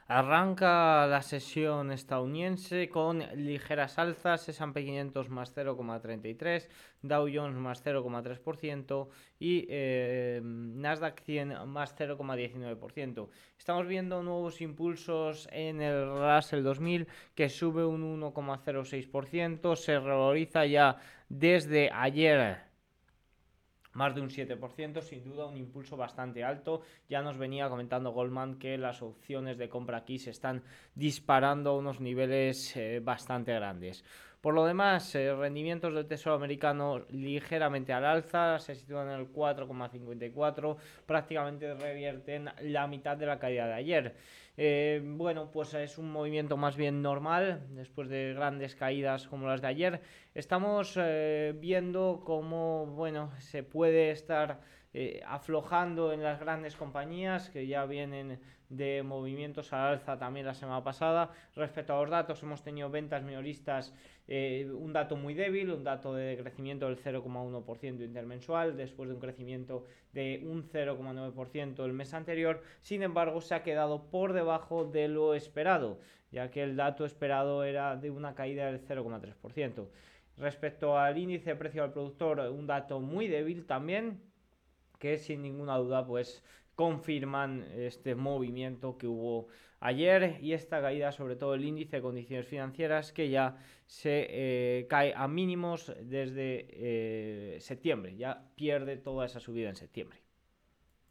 Arranca la sesión estadounidense con ligeras alzas, S&P 500 más 0,33, Dow Jones más 0,3% y Nasdaq 100 más 0,19%. Estamos viendo nuevos impulsos en el Russell 2000 que sube un 1,06%, se revaloriza ya desde ayer más de un 7%, sin duda un impulso bastante alto. Ya nos venía comentando Goldman que las opciones de compra aquí se están disparando a unos niveles bastante grandes. Por lo demás, rendimientos del Tesoro americano ligeramente al alza, se sitúan en el 4,54, prácticamente revierten la mitad de la caída de ayer. Bueno, pues es un movimiento más bien normal, después de grandes caídas como las de ayer. Estamos viendo cómo, bueno, se puede estar aflojando en las grandes compañías que ya vienen de movimientos al alza también la semana pasada. Respecto a los datos, hemos tenido ventas minoristas, un dato muy débil, un dato de crecimiento del 0,1% intermensual, después de un crecimiento de un 0,9% el mes anterior. Sin embargo, se ha quedado por debajo de lo esperado, ya que el dato esperado era de una caída del 0,3%. Respecto al índice de precio al productor, un dato muy débil también, que sin ninguna duda pues confirman este movimiento que hubo ayer y esta caída, sobre todo el índice de condiciones financieras, que ya se cae a mínimos desde septiembre, ya pierde toda esa subida en septiembre.